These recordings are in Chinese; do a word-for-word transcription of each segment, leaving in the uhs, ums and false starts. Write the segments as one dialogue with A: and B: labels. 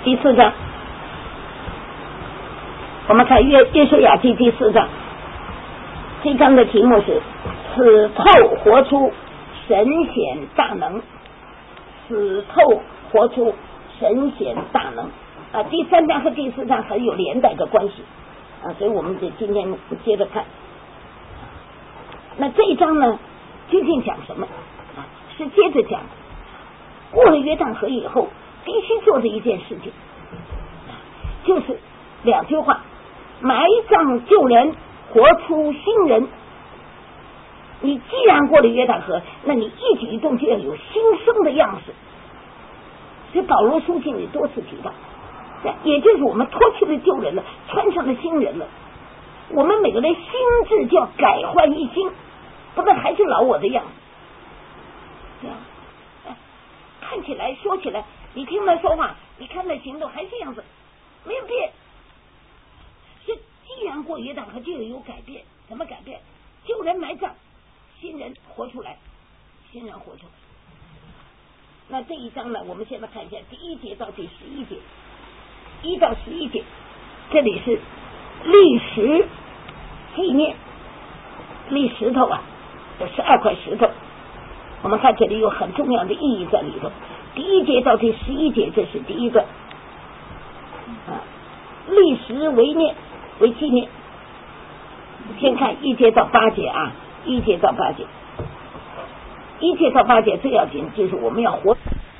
A: 第四章，我们看约约书亚记第四章，这章的题目是死透活出神显大能，死透活出神显大能啊！第三章和第四章很有连带的关系啊，所以我们得今天接着看。那这一章呢，究竟讲什么啊？是接着讲过了约旦河以后必须做的一件事情，就是两句话：埋葬旧人，活出新人。你既然过了约旦河，那你一举一动就要有新生的样式。所以保罗书信里多次提到，也就是我们脱去了旧人了，穿上了新人了。我们每个人心智就要改换一新，不能还是老我的样子。这样看起来说起来，你听他说话，你看他行动还是这样子，没有变。所以既然过约旦河就有改变，怎么改变？旧人埋葬，新人活出来，新人活出来。那这一章呢，我们现在看一下第一节到第十一节，一到十一节，这里是立石纪念，立石头啊，有十二块石头。我们看这里有很重要的意义在里头。第一节到第十一节，这是第一个啊，立石为念为纪念。先看一节到八节啊，一节到八节，一节到八节最要紧就是我们要活，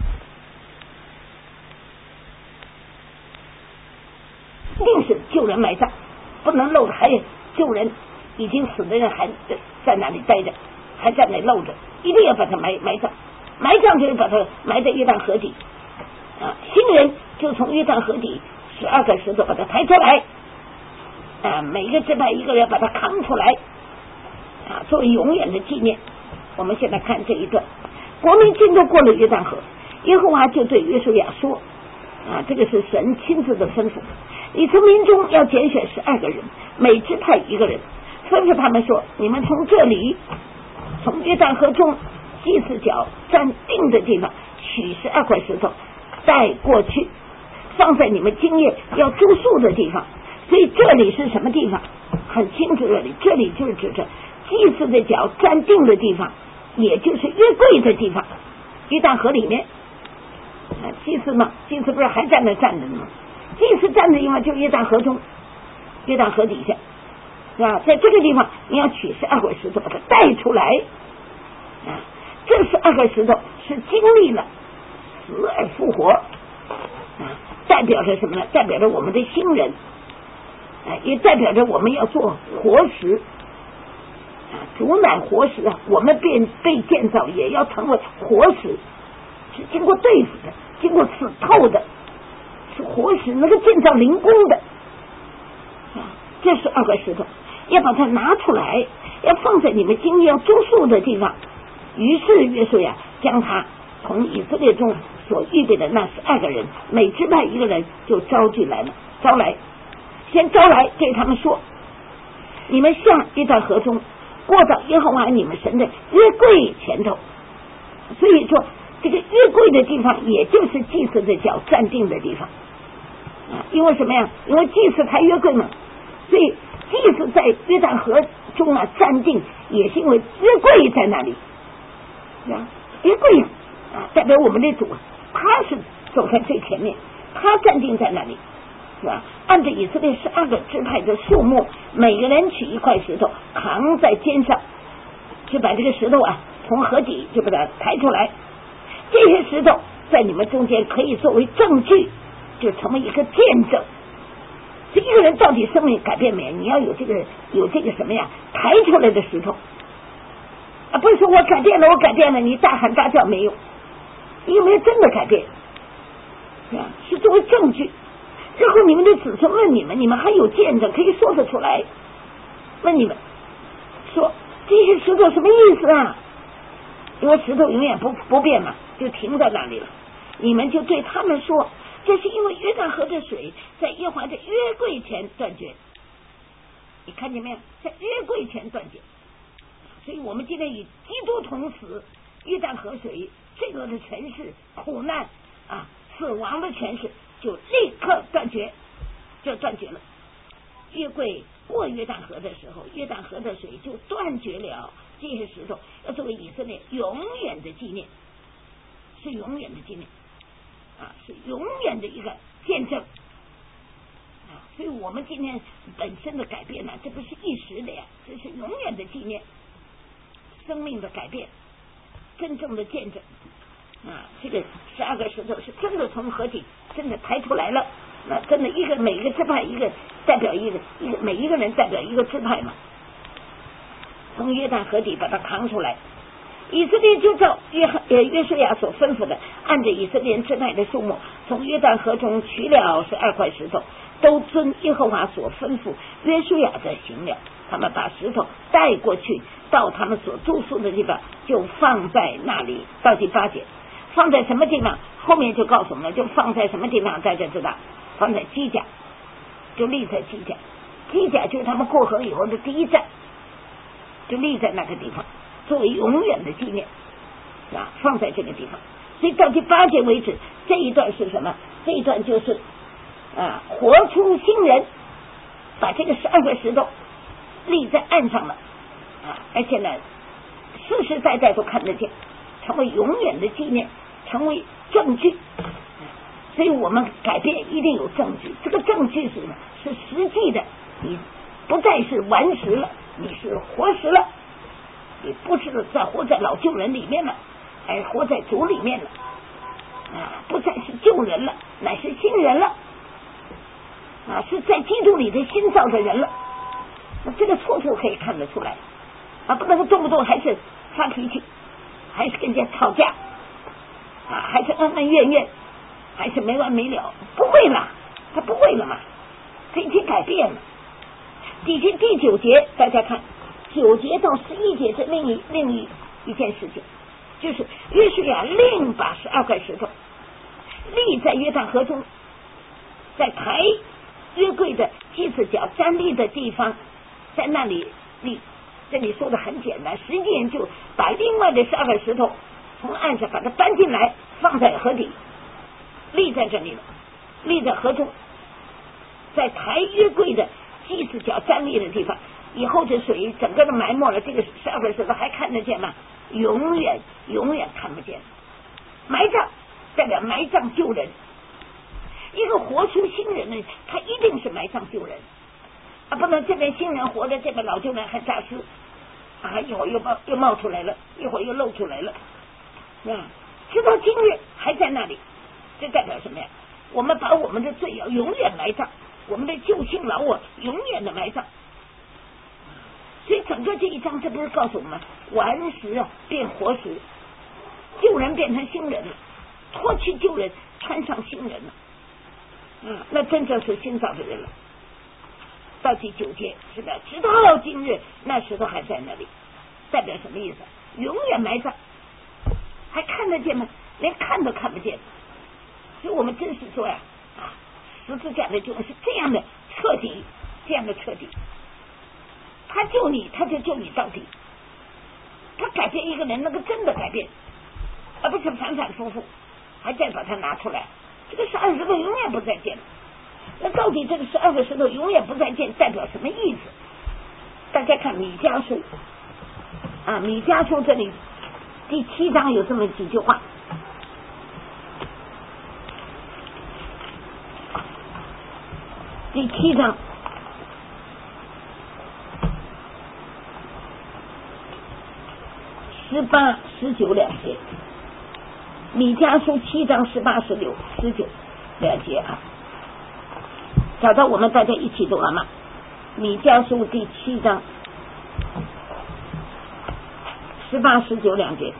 A: 一定是救人埋葬，不能漏着，还有救人已经死的人还在那里待着，还在那漏着，一定要把它埋埋葬。埋葬就是把它埋在约旦河底啊，新人就从约旦河底十二个石头把它抬出来啊，每个支派一个人把它扛出来啊，作为永远的纪念。我们现在看这一段，国民军都过了约旦河，耶和华就对约书亚说啊，这个是神亲自的吩咐，你从民中要拣选十二个人，每支派一个人，吩咐他们说，你们从这里从约旦河中祭司脚站定的地方取十二块石头带过去，放在你们今夜要住宿的地方。所以这里是什么地方？很清楚，这里这里就是指着祭司的脚站定的地方，也就是约柜的地方。约旦河里面啊，祭司嘛，祭司不是还站那站着吗？祭司站的地方就约旦河中，约旦河底下是吧？在这个地方你要取十二块石头把它带出来啊。这十二块石头是经历了死而复活啊，代表着什么呢？代表着我们的新人，啊，也代表着我们要做活石啊，主乃活石啊，我们被被建造也要成为活石，是经过对付的，经过刺透的，是活石，能够建造灵宫的啊。这十二块石头要把它拿出来，要放在你们今夜要住宿的地方。于是约书亚将他从以色列中所预备的那十二个人，每支派一个人就招聚来了，招来，先招来对他们说，你们下约旦河中，过到耶和华你们神的约柜前头。所以说这个约柜的地方也就是祭司的脚站定的地方啊，因为什么呀？因为祭司抬约柜嘛，所以祭司在约旦河中啊站定，也是因为约柜在那里。约柜啊，代表我们的主，他是走在最前面，他站定在那里，是吧？按照以色列十二个支派的数目，每个人取一块石头扛在肩上，就把这个石头啊从河底就把它抬出来。这些石头在你们中间可以作为证据，就成为一个见证。这一个人到底生命改变没？你要有这个有这个什么呀？抬出来的石头。啊，不是说我改变了，我改变了，你大喊大叫没有？你有没有真的改变？是吧？是作为证据。然后你们的子孙问你们，你们还有见证可以说得出来？问你们说这些石头什么意思啊？因为石头永远不不变嘛，就停在那里了。你们就对他们说，这是因为约旦河的水在耶和华的约柜前断绝。你看见没有？在约柜前断绝。所以我们今天与基督同死，约旦河水罪恶的权势、苦难啊、死死亡的权势就立刻断绝，就断绝了。约柜过约旦河的时候，约旦河的水就断绝了这些石头，要作为以色列永远的纪念，是永远的纪念啊，是永远的一个见证啊。所以我们今天本身的改变呢，这不是一时的呀，这是永远的纪念，生命的改变，真正的见证啊。这个十二个石头是真的从河底真的抬出来了，那真的一个每一个支派一个代表一个一个每一个人代表一个支派嘛，从约旦河底把它扛出来。以色列就照约呃约书亚所吩咐的，按着以色列支派的数目，从约旦河中取了十二块石头，都遵耶和华所吩咐约书亚的行了。他们把石头带过去，到他们所住宿的地方，就放在那里。到第八节，放在什么地方？后面就告诉我们了，就放在什么地方？大家知道，放在基甲，就立在基甲。基甲就是他们过河以后的第一站，就立在那个地方，作为永远的纪念啊，放在这个地方。所以到第八节为止，这一段是什么？这一段就是啊，活出新人，把这个十二块石头立在岸上了啊，而且呢，世世代代都看得见，成为永远的纪念，成为证据。所以我们改变一定有证据，这个证据是什么？是实际的，你不再是顽石了，你是活石了，你不是在活在老旧人里面了，而活在主里面了啊，不再是旧人了，乃是新人了啊，是在基督里的新造的人了。那这个处处可以看得出来啊，不能动不动还是发脾气，还是跟人家吵架啊，还是恩恩怨怨，还是没完没了，不会了，他不会了嘛，他已经改变了。底下第九节，大家看九节到十一节是另一另一一件事情，就是约书亚另把十二块石头立在约旦河中，在抬约柜的祭司脚站立的地方，在那里立。这里说的很简单，实际上就把另外的十二块石头从岸上把它搬进来，放在河底，立在这里了，立在河中，在抬约柜的祭司脚站立的地方。以后这水整个的埋没了，这个十二块石头还看得见吗？永远永远看不见。埋葬代表埋葬旧人，一个活出新人呢，他一定是埋葬旧人啊，不能这边新人活着，这边老旧人还诈尸啊，一会儿又冒又冒出来了，一会儿又露出来了，嗯，直到今日还在那里。这代表什么呀？我们把我们的罪要永远埋葬，我们的旧性老我永远的埋葬。所以整个这一章，这不是告诉我们顽石啊变活石，旧人变成新人了，脱去旧人，穿上新人了，嗯，那真正是新造的人了。到第九节是的，直到今日那石头还在那里，代表什么意思？永远埋葬，还看得见吗？连看都看不见。所以我们真是说呀，啊，十字架的救恩是这样的彻底，这样的彻底。他救你，他就救你到底。他改变一个人，那个真的改变，而不是反反复复，还再把它拿出来。这个十二石头永远不再见了。那到底这个十二个石头永远不再见，代表什么意思？大家看米迦书啊，米迦书这里第七章有这么几句话。第七章十八、十九两节，米迦书七章十八、十九、十九两节啊。找到我们大家一起读了吗？米迦书第七章十八、十九两节。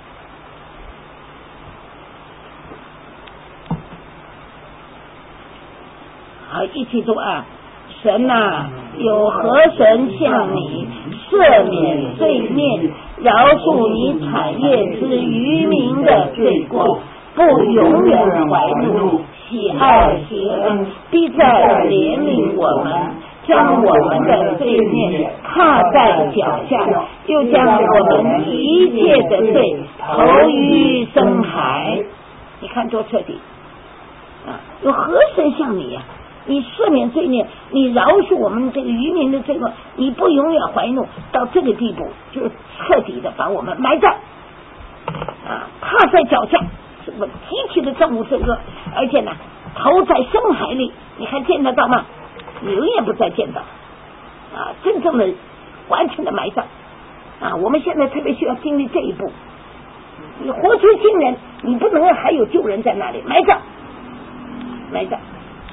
A: 好，一起读啊！神啊，有何神向你赦免罪孽，饶恕你产业之渔民的罪过，不永远怀怒，喜爱邪恩，必在怜悯我们，将我们的罪孽踏在脚下，又将我们一切的罪投于深海。你看多彻底！ 有何神像你呀、啊？你赦免罪孽，你饶恕我们这个渔民的罪恶，你不永远怀怒，到这个地步，就是彻底的把我们埋葬啊，踏在脚下，什么极其的憎恶罪恶，而且呢，投在深海里，你还见得到吗？你永远不再见到啊！真正的、完全的埋葬啊！我们现在特别需要经历这一步。你活出新人，你不能还有旧人在那里埋葬，埋葬。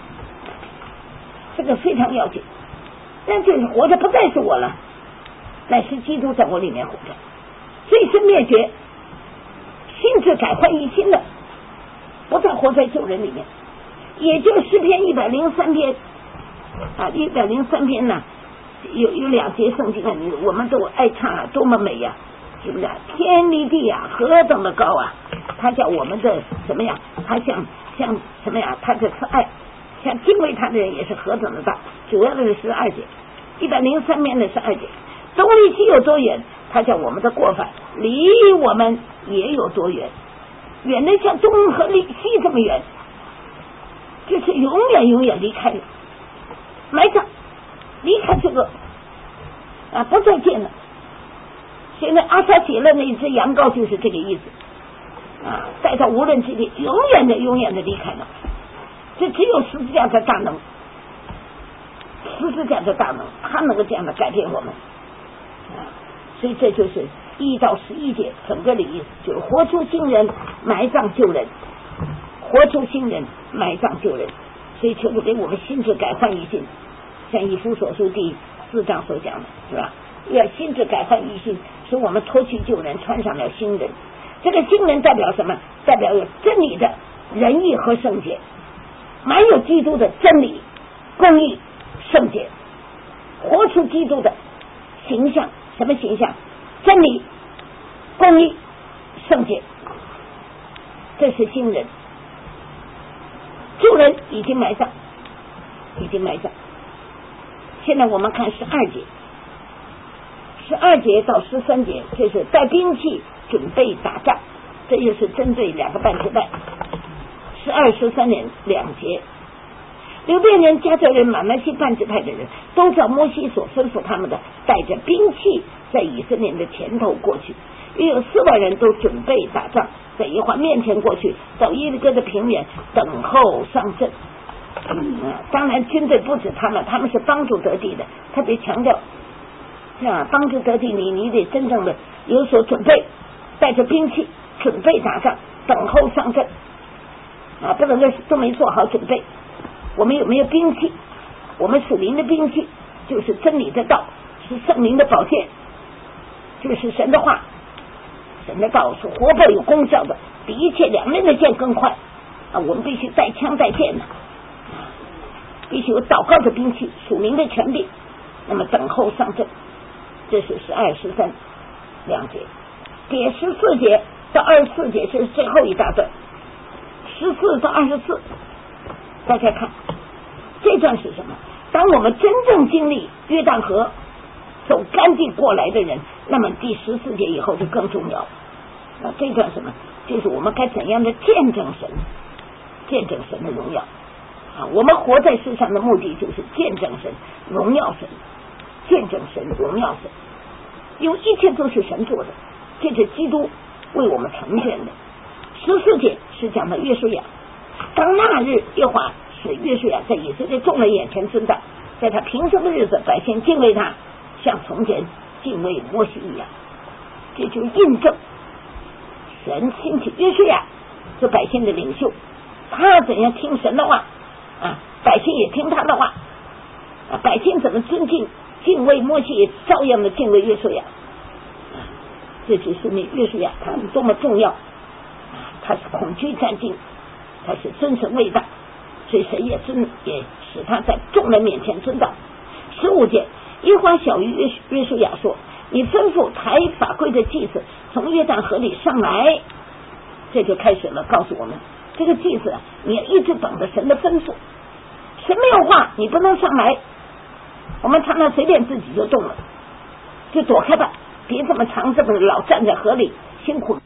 A: 这个非常要紧，那就是活着不再是我了，乃是基督在我里面活着，罪身灭绝，心智改换一新的，不再活在旧人里面。也就诗篇一百零三篇啊，一百零三篇呢，有有两节圣经啊，我们都爱唱啊，多么美呀、啊，是不是、啊？天离地啊，何等的高啊！他叫我们的什么呀？他像像什么呀？他的慈爱。像敬畏他的人也是何等的大，主要的是十二节，一百零三篇的十二节，东离西有多远？他叫我们的过犯离我们也有多远，远的像东和离西这么远，就是永远永远离开了，埋葬，离开这个啊，不再见了。现在阿撒写了那一只羊羔就是这个意思啊，带到无人之地，永远的永远的离开了。这只有十字架的大能，十字架的大能，他能够这样的改变我们啊！所以这就是一到十一节整个的意思，就是活出新人，埋葬旧人，活出新人，埋葬旧人。所以求主给我们心智改换一新，像以弗所书第四章所讲的，是吧？要心智改换一新，使我们脱去旧人，穿上了新人。这个新人代表什么？代表有真理的仁义和圣洁。满有基督的真理、公义、圣洁，活出基督的形象。什么形象？真理、公义、圣洁，这是新人。旧人已经埋葬，已经埋葬。现在我们看十二节，十二节到十三节，这是带兵器准备打仗，这又是针对两个半支派。十二、十三年两节，流便人、迦特人、马拿西半支派的人都照摩西所吩咐他们的，带着兵器在以色列的前头过去，约有四万人都准备打仗，在耶和华面前过去，到耶利哥的平原等候上阵。嗯，当然军队不止他们，他们是帮助得地的，特别强调啊，帮助得地，你你得真正的有所准备，带着兵器准备打仗，等候上阵。啊，不能够都没做好准备。我们有没有兵器？我们属灵的兵器就是真理的道，是圣灵的宝剑，就是神的话。神的道是活泼有功效的，比一切两刃的剑更快啊！我们必须带枪带剑的，必须有祷告的兵器，属灵的权柄。那么等候上阵，这是十二、十三两节。第十四节到二十四节是最后一大段。十四到二十四，大家看这段是什么？当我们真正经历约旦河走干地过来的人，那么第十四节以后就更重要。那这段什么？就是我们该怎样的见证神，见证神的荣耀啊！我们活在世上的目的就是见证神、荣耀神，见证神、荣耀神，因为一切都是神做的，这是基督为我们成全的。十四节是讲的约书亚，当那日耶和华使约书亚在以色列众人眼前尊大，在他平生的日子，百姓敬畏他，像从前敬畏摩西一样。这就印证神兴起约书亚是百姓的领袖，他怎样听神的话啊，百姓也听他的话啊，百姓怎么尊敬敬畏摩西，也照样的敬畏约书亚啊，这就说明约书亚他是多么重要。他是恐惧战兢，他是尊神伟大，所以神也尊也使他在众人面前尊大。十五节，耶和华小于约约书亚说：“你吩咐抬法柜的祭司从约旦河里上来。”这就开始了，告诉我们这个祭司你要一直等着神的吩咐，神没有话你不能上来。我们常常随便自己就动了，就躲开吧，别这么长这么老站在河里辛苦。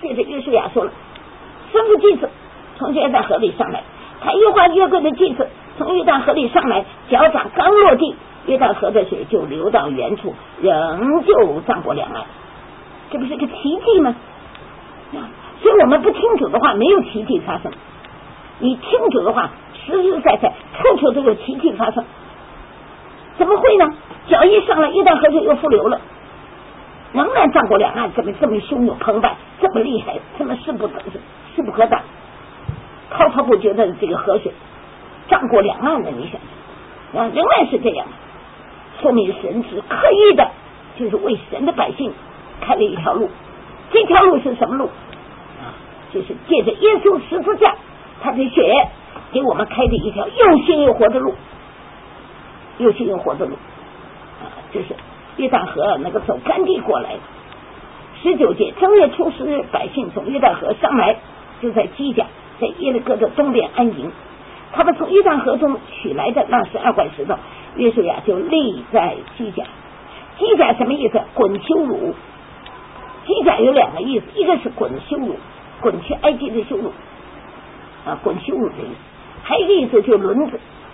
A: 借着约书亚说了，吩咐祭司从约旦河里上来，他约花约柜的祭司从约旦河里上来，脚掌刚落地，约旦河的水就流到原处，仍旧涨过两岸。这不是个奇迹吗？所以我们不听主的话，没有奇迹发生。你听主的话，实实在在处处都有奇迹发生。怎么会呢？脚一上来，约旦河水又复流了，仍然涨过两岸，这么这么汹涌澎湃，这么厉害，这么势不可势不可挡，滔滔不绝的这个河水涨过两岸了。你想啊，仍然是这样，说明神是刻意的，就是为神的百姓开了一条路。这条路是什么路啊？就是借着耶稣十字架他的血给我们开的一条又新又活的路，又新又活的路啊，就是约旦河那个走干地过来的。十九节，正月初十日，百姓从约旦河上来，就在基甲，在耶利哥的东边安营。他们从约旦河中取来的那十二块石头，约书亚就立在基甲。基甲什么意思？滚羞辱。基甲有两个意思，一个是滚羞辱，滚去埃及的羞辱啊，滚羞辱的意思；还有一个意思就是轮子。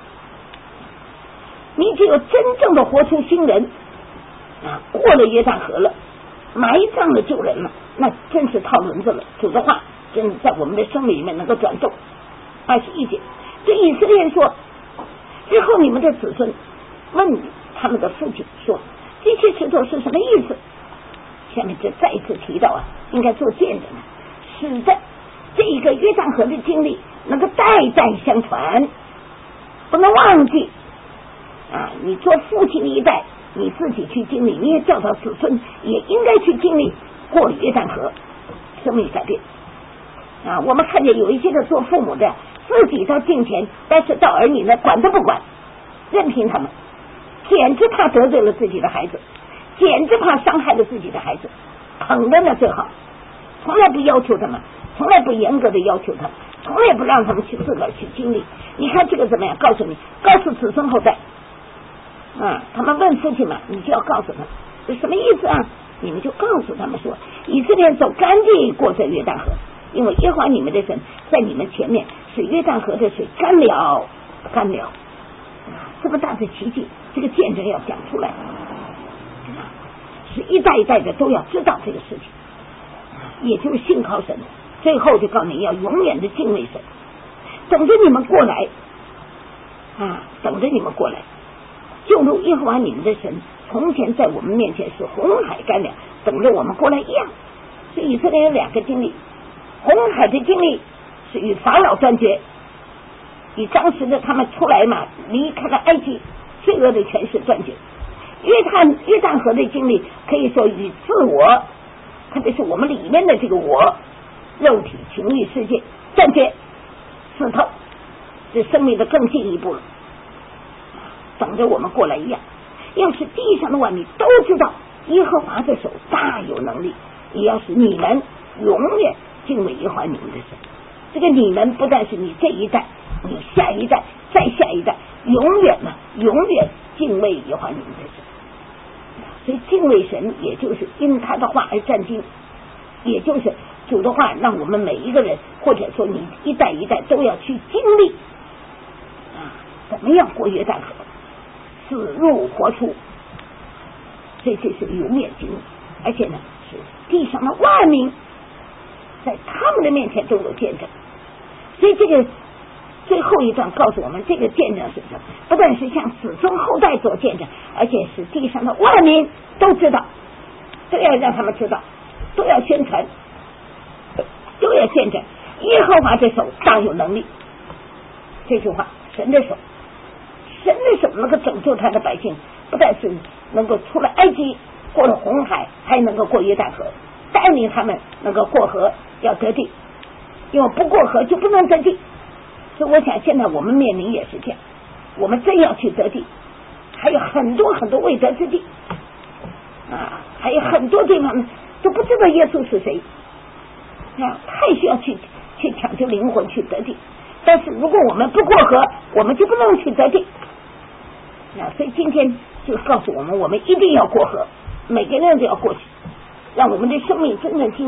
A: 你只有真正的活出新人啊，过了约旦河了，埋葬了旧人了，那真是套轮子了。主的话真在我们的生命里面能够转动。二十一节，对以色列人说，日后你们的子孙问他们的父亲说，这些石头是什么意思？下面这再一次提到啊，应该做见证，使得这一个约旦河的经历能够代代相传，不能忘记啊！你做父亲的一代，你自己去经历，你也教导子孙也应该去经历过约旦河，生命改变啊！我们看见有一些的做父母的自己到敬前，但是到儿女呢管都不管，任凭他们，简直怕得罪了自己的孩子，简直怕伤害了自己的孩子，捧着呢最好，从来不要求他们，从来不严格的要求他们，从来不让他们去自个儿去经历。你看这个怎么样？告诉你，告诉子孙后代啊，他们问父亲嘛，你就要告诉他们，这什么意思啊？你们就告诉他们说，以色列走干地过这约旦河，因为耶和华你们的神在你们前面，使约旦河的水干了，干了。这么大的奇迹，这个见证要讲出来，是一代一代的都要知道这个事情，也就是信靠神。最后就告诉你要永远的敬畏神，等着你们过来啊，等着你们过来，就如耶和华你们的神从前在我们面前是红海干了，等着我们过来一样。所以以色列有两个经历，红海的经历是与法老断绝，以当时的他们出来嘛，离开了埃及罪恶的权势断绝。约旦约旦河的经历可以说与自我，特别是我们里面的这个我肉体情欲世界断绝刺透，这生命的更进一步了，等着我们过来一样。要是地上的万民都知道耶和华的手大有能力，也要使你们永远敬畏耶和华你们的神。这个你们不但是你这一代，你下一代，再下一代，永远呢，永远敬畏耶和华你们的神。所以敬畏神，也就是因他的话而战兢，也就是主的话让我们每一个人，或者说你一代一代都要去经历啊，怎么样过约旦河，死入活出，这就是永远经历。而且呢，是地上的万民在他们的面前都有见证。所以这个最后一段告诉我们，这个见证是什么？不但是向子孙后代做见证，而且是地上的万民都知道，都要让他们知道，都要宣传，都要见证耶和华的手大有能力。这句话，神的手，神的手能够拯救他的百姓，不但是能够出了埃及，过了红海，还能够过约旦河，带领他们能够过河，要得地，因为不过河就不能得地。所以我想现在我们面临也是这样，我们真要去得地，还有很多很多未得之地啊，还有很多地方都不知道耶稣是谁啊，太需要去去抢救灵魂去得地。但是如果我们不过河，我们就不能去得地啊。所以今天就告诉我们，我们一定要过河，每个人都要过去，让我们的生命真正经历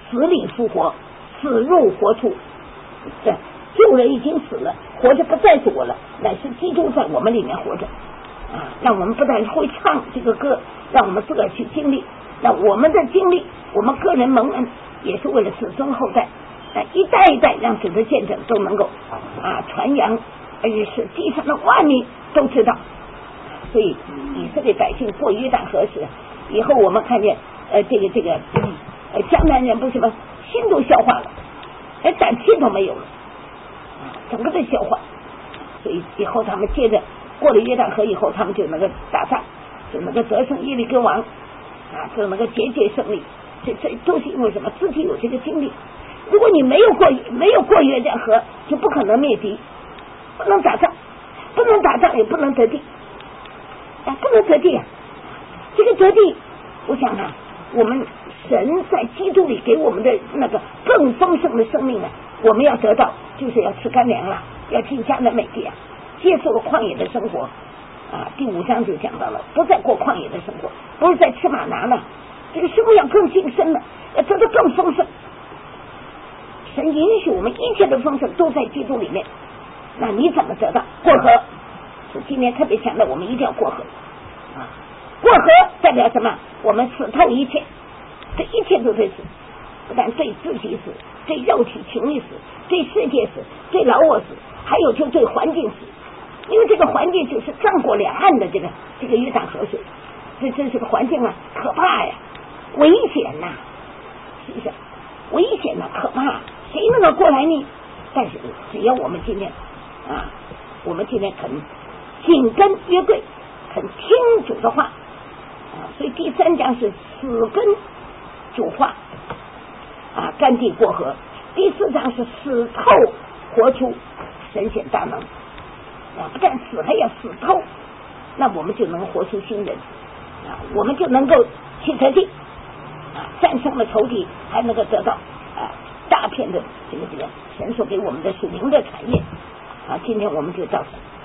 A: 死里复活，死入活出。这旧人已经死了，活着不再是我了，乃是基督在我们里面活着啊！让我们不但会唱这个歌，让我们自个儿去经历。那我们的经历，我们个人蒙恩，也是为了子孙后代，啊，一代一代让主的见证都能够啊传扬，而且是地上的万民都知道。所以以色列百姓过约旦河时，以后我们看见呃这个这个呃江南人不是什么心都消化了，连胆气都没有了，啊，整个的消化。所以以后他们接着过了约旦河以后，他们就能够打仗，就能够得胜耶利哥王，啊，就能够节节胜利。这这都是因为什么？自己有这个经历。如果你没有过没有过约旦河，就不可能灭敌，不能打仗，不能打仗也不能得地。啊，不能得地啊！这个得地，我想啊，我们神在基督里给我们的那个更丰盛的生命呢，我们要得到，就是要吃干粮了，要进迦南美地啊，接受了旷野的生活啊。第五章就讲到了，不再过旷野的生活，不是在吃马拿了，这个生活要更晋升了，要得到更丰盛。神允许我们一切的丰盛都在基督里面，那你怎么得到？过河。是今天特别强调，我们一定要过河啊！过河代表什么？我们死透一切，这一切都对死，不但对自己死，对肉体情欲死，对世界死，对老我死，还有就对环境死。因为这个环境就是涨过两岸的这个这个约旦河水，这这是个环境啊，可怕呀，危险呐、啊，是不是？危险呐、啊，可怕，谁能够过来呢？但是只要我们今天啊，我们今天肯紧跟约柜，很听主的话啊，所以第三章是死跟主话啊，干地过河。第四章是死透活出，神显大能啊，不但死还要死透，那我们就能活出新人啊，我们就能够去得地啊，战胜了仇敌，还能够得到啊大片的这个这个神所给我们的属灵的产业啊。今天我们就到此。